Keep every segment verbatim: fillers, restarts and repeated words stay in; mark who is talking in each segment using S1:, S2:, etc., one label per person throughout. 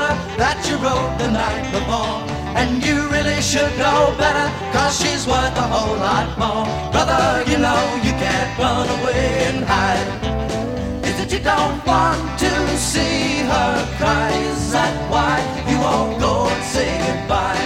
S1: letter that you wrote the night before. And you really should know better, cause she's worth a whole lot more. Brother, you know you can't run away and hide. Is it you don't want to see her cry? Is that why you won't go and say goodbye?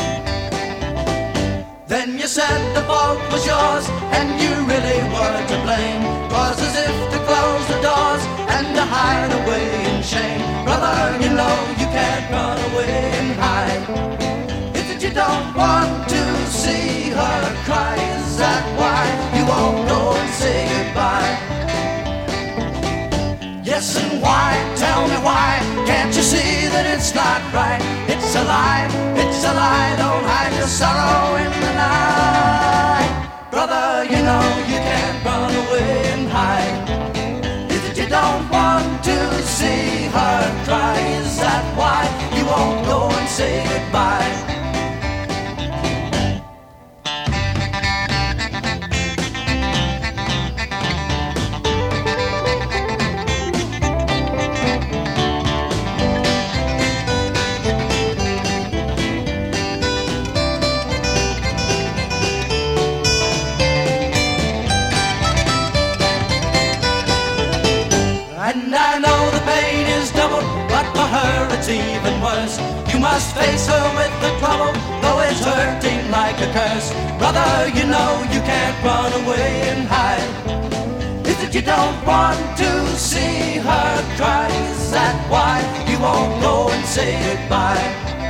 S1: Then you said the fault was yours, and you really were to blame. Was as if to close the doors and to hide away in shame. Brother, you know you can't run away and hide. Is it you don't want to see her cry? Is that why you won't go and say goodbye? Yes, and why? Tell me why? Can't you see that it's not right? It's a lie, it's a lie. Don't hide your sorrow in the night. Brother, you know you can't run away and hide. Is it you don't want to see her cry? Is that why you won't go and say goodbye? And I know the pain is double, but for her it's even worse. You must face her with the trouble, though it's hurting like a curse. Brother, you know you can't run away and hide. Is it you don't want to see her cry? Is that why you won't go and say goodbye?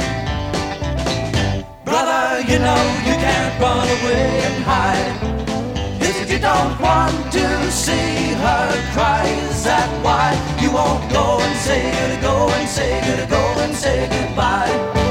S1: Brother, you know you can't run away and hide. Is it you don't want to see her cry? Is that why you won't go and say, go and say, go and say goodbye?